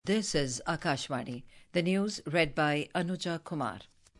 This is Akashvani. The news read by Anuja Kumar.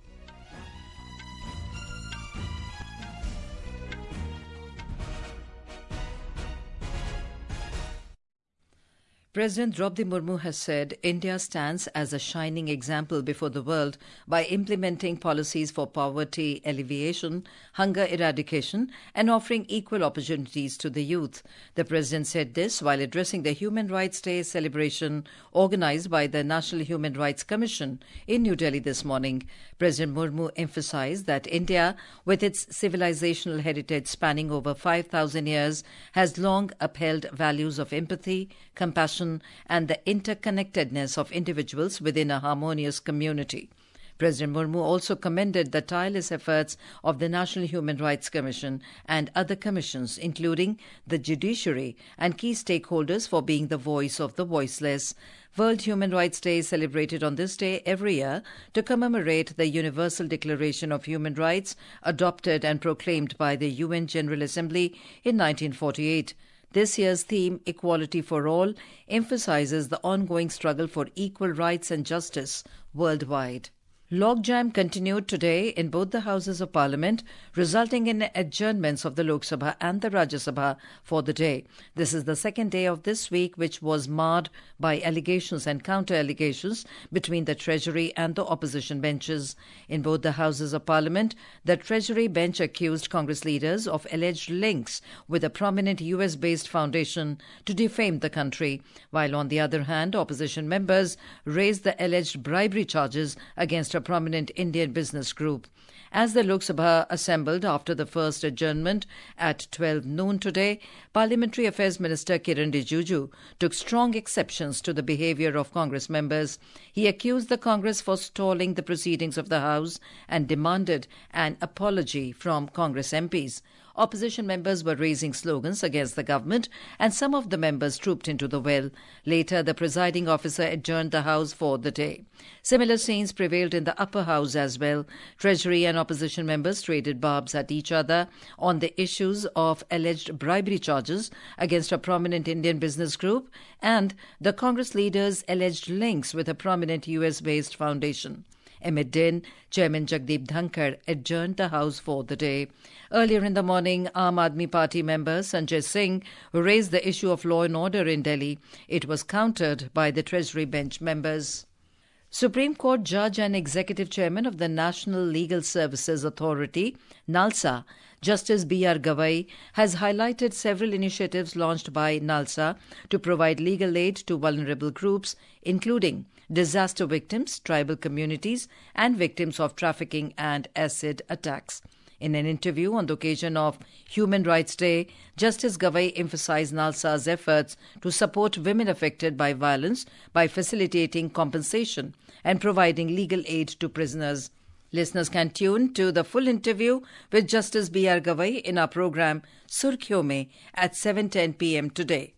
President Draupadi Murmu has said India stands as a shining example before the world by implementing policies for poverty alleviation, hunger eradication, and offering equal opportunities to the youth. The president said this while addressing the Human Rights Day celebration organized by the National Human Rights Commission in New Delhi this morning. President Murmu emphasized that India, with its civilizational heritage spanning over 5,000 years, has long upheld values of empathy, compassion, and the interconnectedness of individuals within a harmonious community. President Murmu also commended the tireless efforts of the National Human Rights Commission and other commissions, including the judiciary and key stakeholders, for being the voice of the voiceless. World Human Rights Day is celebrated on this day every year to commemorate the Universal Declaration of Human Rights, adopted and proclaimed by the UN General Assembly in 1948. This year's theme, Equality for All, emphasizes the ongoing struggle for equal rights and justice worldwide. Logjam continued today in both the Houses of Parliament, resulting in adjournments of the Lok Sabha and the Rajya Sabha for the day. This is the second day of this week, which was marred by allegations and counter-allegations between the Treasury and the opposition benches. In both the Houses of Parliament, the Treasury bench accused Congress leaders of alleged links with a prominent US-based foundation to defame the country, while on the other hand, opposition members raised the alleged bribery charges against a prominent Indian business group. As the Lok Sabha assembled after the first adjournment at 12 noon today, Parliamentary Affairs Minister Kiran Rijiju took strong exceptions to the behaviour of Congress members. He accused the Congress for stalling the proceedings of the House and demanded an apology from Congress MPs. Opposition members were raising slogans against the government, and some of the members trooped into the well. Later, the presiding officer adjourned the House for the day. Similar scenes prevailed in the upper house as well. Treasury and opposition members traded barbs at each other on the issues of alleged bribery charges against a prominent Indian business group and the Congress leader's alleged links with a prominent US-based foundation. Amid din, Chairman Jagdeep Dhankar adjourned the House for the day. Earlier in the morning, Aam Aadmi Party member Sanjay Singh raised the issue of law and order in Delhi. It was countered by the Treasury bench members. Supreme Court Judge and Executive Chairman of the National Legal Services Authority, NALSA, Justice B.R. Gavai, has highlighted several initiatives launched by NALSA to provide legal aid to vulnerable groups, including disaster victims, tribal communities, and victims of trafficking and acid attacks. In an interview on the occasion of Human Rights Day, Justice Gavai emphasized NALSA's efforts to support women affected by violence by facilitating compensation and providing legal aid to prisoners. Listeners can tune to the full interview with Justice B.R. Gavai in our program Surkhiyon Mein at 7:10 p.m. today.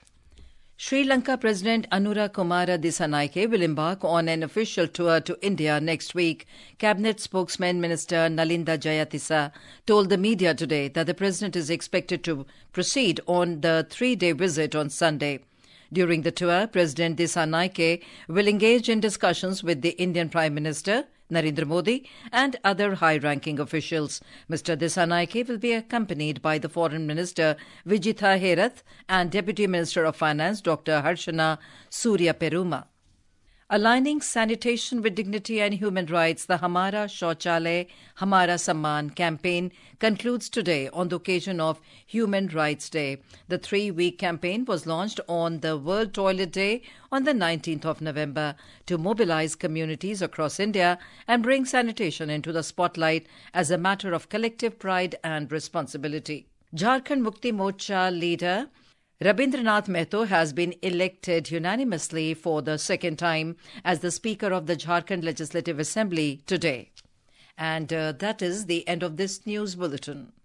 Sri Lanka President Anura Kumara Dissanayake will embark on an official tour to India next week. Cabinet spokesman Minister Nalinda Jayatissa told the media today that the president is expected to proceed on the 3-day visit on Sunday. During the tour, President Dissanayake will engage in discussions with the Indian Prime Minister Narendra Modi and other high-ranking officials. Mr. Dissanayake will be accompanied by the Foreign Minister Vijitha Herath and Deputy Minister of Finance Dr. Harshana Surya Peruma. Aligning sanitation with dignity and human rights, the Hamara Shauchalay, Hamara Samman campaign concludes today on the occasion of Human Rights Day. The 3-week campaign was launched on the World Toilet Day on the 19th of November to mobilize communities across India and bring sanitation into the spotlight as a matter of collective pride and responsibility. Jharkhand Mukti Morcha leader Rabindranath Mehto has been elected unanimously for the second time as the Speaker of the Jharkhand Legislative Assembly today. And that is the end of this news bulletin.